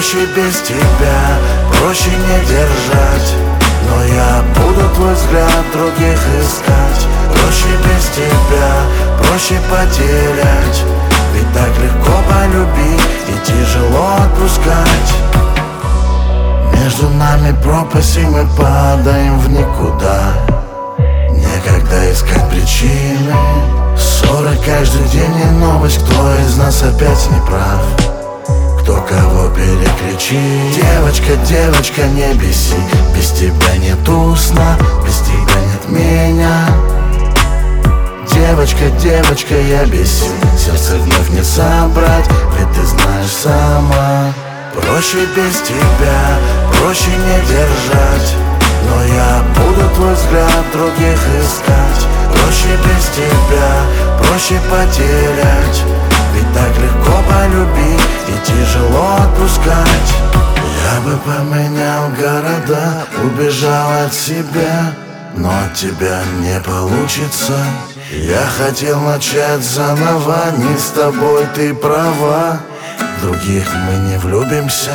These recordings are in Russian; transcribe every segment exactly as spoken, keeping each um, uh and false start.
Проще без тебя, проще не держать. Но я буду твой взгляд других искать. Проще без тебя, проще потерять. Ведь так легко полюбить и тяжело отпускать. Между нами пропасть, и мы падаем в никуда. Некогда искать причины. Ссоры каждый день и новость, кто из нас опять не прав, кто кого перекричит. Девочка, девочка, не беси. Без тебя нету сна, без тебя нет меня. Девочка, девочка, я бесил. Сердце вновь не собрать, ведь ты знаешь сама. Проще без тебя, проще не держать. Но я буду твой взгляд других искать. Проще без тебя, проще потерять. Ведь так легко полюбить и тяжело отпускать. Я бы поменял города, убежал от себя, но от тебя не получится. Я хотел начать заново, не с тобой, ты права. В других мы не влюбимся.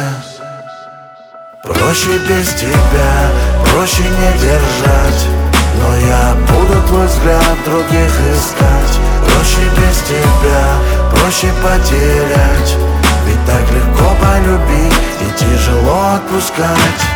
Проще без тебя, проще не держать. Но я буду твой взгляд других искать. Проще без тебя, проще потерять. Ведь так легко полюбить и тяжело отпускать.